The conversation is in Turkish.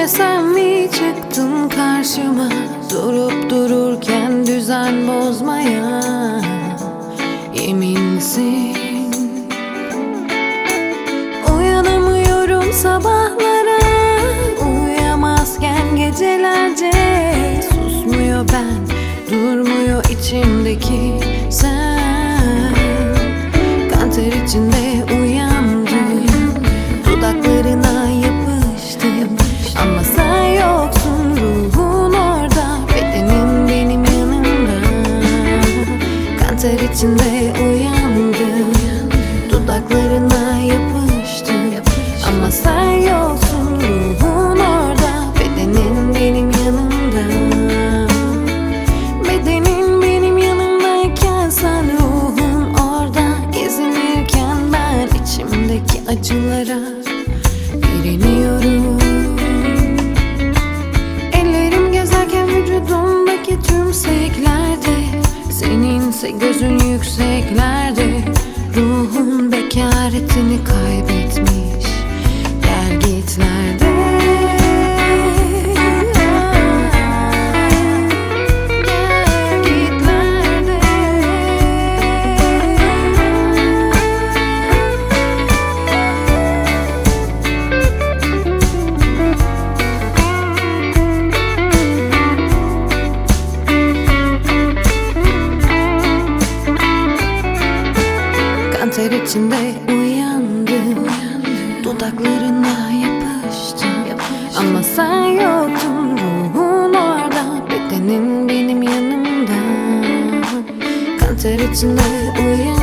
sen mi çıktın karşıma, durup dururken düzen bozmaya yeminsin. Uyanamıyorum sabahlara, uyuyamazken gecelerde. Susmuyor ben, durmuyor içimdeki sen. Kanter içinde uyandım, dudaklarına yapıştım. Ama sen yoksun, ruhun orada, bedenin benim yanımda. Kanter içinde uyandım, dudaklarına yapıştım. Ama sen yoksun, ruhun orada, bedenin benim yanımda. Bedenin benim yanımdayken sen ruhun orada. Gezinirken ben içimdeki acılara direniyorum. Ellerim gezerken vücudumdaki tümseklerde, seninse gözün yükseklerde. Ruhun bekaretini kaybetmiş gelgitlerde. Kanter içinde uyandım, dudaklarına yapıştım. Ama sen yoktun, ruhun orada, bedenin benim yanımda. Kanter içinde uyandım.